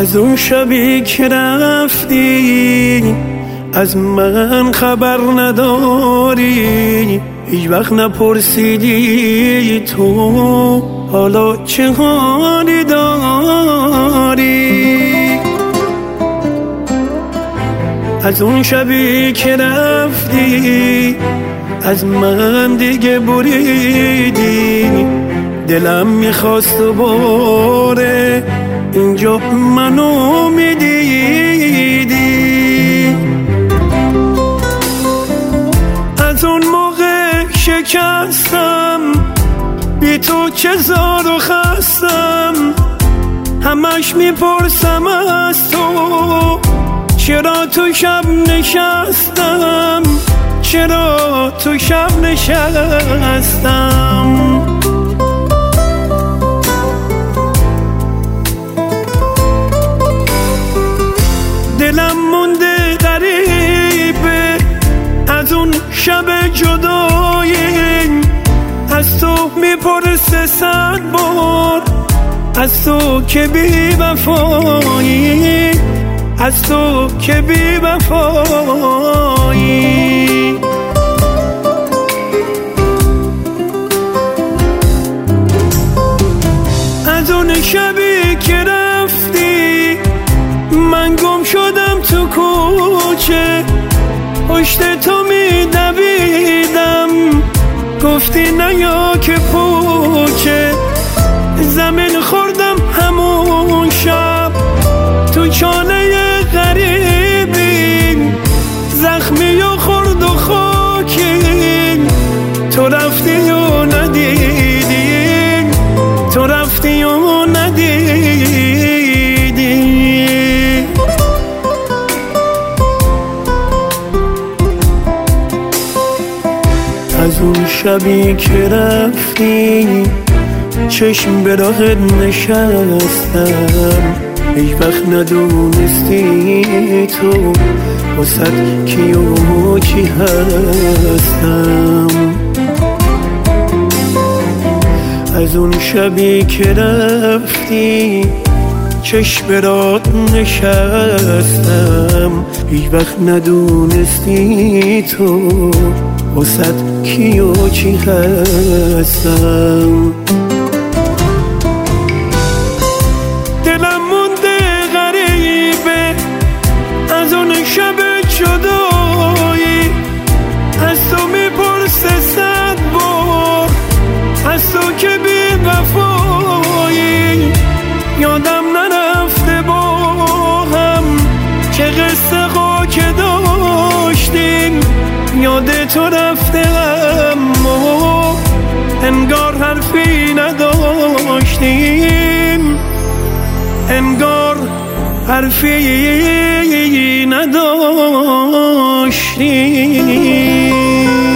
از اون شبی که رفتی از من خبر نداری، هیچ وقت نپرسیدی تو حالا چه حالی داری. از اون شبی که رفتی از من دیگه بریدی، دلم میخواست دوباره اینجا منو میدیدی. از اون موقع شکستم، بی تو چه زار و خستم، همش میپرسم از تو چرا تو شب نشستم، چرا تو شب نشستم. دلم مونده غریبه از اون شب جدایی، از تو میپرسه 100 بار، از تو که بی وفایی، از تو که بی وفایی. از اون شبی که رفتی من گم شدم تو کوچه، پشت تو میدویدم گفتی نیا که پوچه، زمین خوردم همون شب تو چانه غریبی، زخمی و خورد و خاکی، تو رفتی و ندیدی، تو رفتی و ندیدی. از اون شبی که رفتی چشم به راهت نشستم، هیچ وقت ندونستی تو واسد کی و چی هستم. از اون شبی که رفتی چشم به راهت نشستم، هیچ وقت ندونستی تو واسد کی و چی هستم. دلم مونده غریبه از اون شب جدایی، از تو میپرسه 100 بار، از تو که بی وفایی. یادم نرفته با هم چه قصه ها که داشتیم، یاد تو رفته اما انگار حرفی نداشتیم، انگار حرفی نداشتیم.